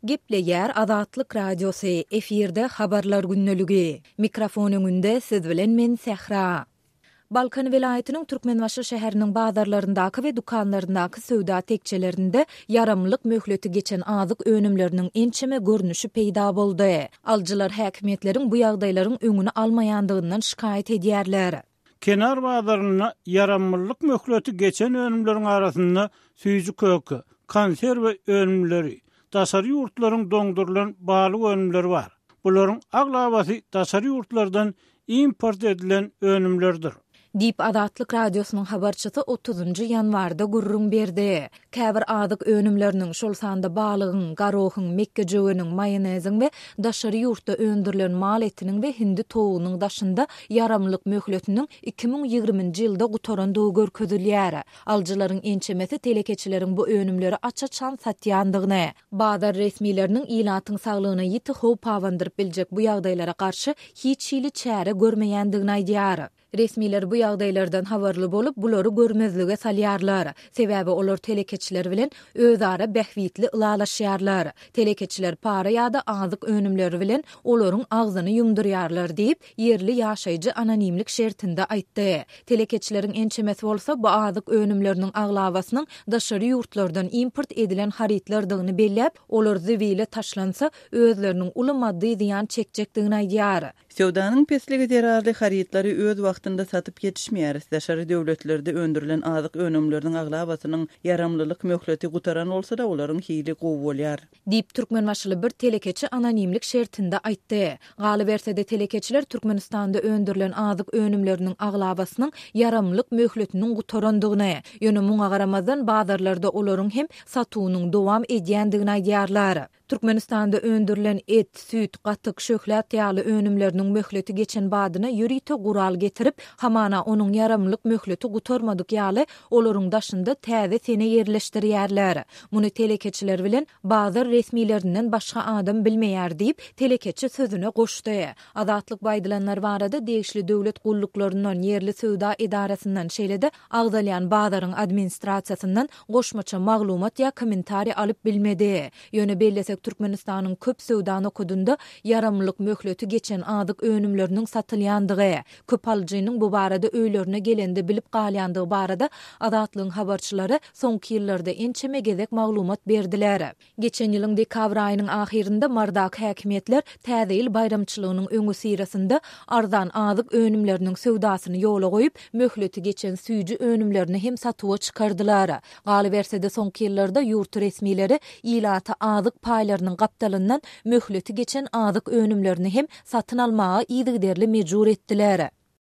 Gepleyer Azatlyk Radiosu efirde habarlar günnölügi. Mikrofon öňünde siz bilen men Sehra. Balkan vilayetiniň Türkmenbaşy şäheriniň bazarlaryndaky we dukanlaryndaky söwda tekçelerinde yaramlyk möhleti geçen azyk önümleriniň ençeme görnüşi peýda boldy. Aljylar häkimetleriň bu ýagdaýlaryň öňüni almaýandygyndan şikayet edýärler. Kenar bazarına yaramlyk möhleti geçen önümleriň arasynda süýji kökü, konserwe önümleri, daşary ýurtlaryň doňdurulan baly önümleri bar. Bularyň aglabasy daşary ýurtlardan import edilen önümlerdir. Dip Azatlyk Radiosynyň habarçysy 30 ýanwarda gurrun berdi. Käbir azyk önümleriniň şol sanda balygyň, garohyň, mekkejöwüniň, mayoneziň we daşary ýurtda öndürilen mal etiniň we hindi tovugynyň daşynda yaramlyk möhletiniň 2020-nji ýylda gutarandygy görkezilýär. Aljylaryň ençemesi telekeçileriň bu önümleri açaçan satýandygyny, bazar resmileriniň ilatyň saglygyna ýiti how pawandyryp biljek bu ýagdaýlara karşı hiç hili çäre görmeýändigini aýdýar. Resmiler bu ýagdaýlardan habarly bolup bulary görmezlige salýarlar. Sebäbi olar telekeçiler bilen özara bähwitli ılalaşýarlar. Telekeçiler para ýa-da azyk önümleri bilen olaryň agzyny ýumdurýarlar diýip ýerli ýaşaýjy anonimlik şertinde aýtdy. Telekeçileriň ençemesi bolsa bu azyk önümleriniň aglawasynyň daşary ýurtlardan import edilen haritlardygyny belläp, olar zewile taşlansa özleriniň uly maddi ziýan çekjekdigini aýdýar. Söwdanyň pesligi zerarly haritlary öz wagtynda satyp yetişmeýär. Daşary döwletlerde öndürilen azyk önümleriniň aglawasynyň yaramlylyk möhleti gutaran bolsa da olaryň hili gowy bolýar. Dip Türkmenbaşly bir telekeçi anonimlik şertinde aýtdy. Galy bersede telekeçiler Türkmenistanda öndürilen azyk önümleriniň aglawasynyň yaramlyk möhletiniň gutarandygyny, ýöne muňa garamazdan bazarlarda olaryň hem satuwynyň dowam edýändigini aýdýarlar. Türkmenistanda öndürilen et, süt, gatyk, şöhlet ýaly önümleriniň möhleti geçen badyna ýürite gural getirip, hamana onuň yaramlyk möhleti gutarmadyk ýaly olaryň daşynda täze sene ýerleşdirýärler. Muny telekeçiler bilen bazar resmiýetinden başga adam bilmeýär diýip telekeçi sözüne goşdy. Azatlyk baýdylanlar barada degişli döwlet gulluklaryndan ýerli söwda edarasinden şeýlede agdalýan bazaryň administrasiýasyndan goşmaça maglumat ýa kommentari alyp bilmedi. Ýöne bellesek Türkmenistanyň köp söwdany okudunda yaramlyk möhleti geçen azyk önümleriniň satylýandygy, köp aljynyň bu barada öýlerine gelende bilip galýandygy barada Azatlygyň habarçylary soňky ýyllarda ençeme gezek maglumat berdiler. Geçen ýylyň dekabr aýynyň ahirinde mardak häkimetler täze ýyl bayramçylygynyň öňü sirasynda arzan azyk önümleriniň söwdasyny ýola goýup möhleti geçen süýji önümlerini hem satywa çykardylar. Galy bersede soňky ýyllarda ýurt resmileri ilata azyk paýlarynyň gapdalyndan möhleti geçen azyk önümlerini hem satyn almaga ýygyderli mejbur etdiler.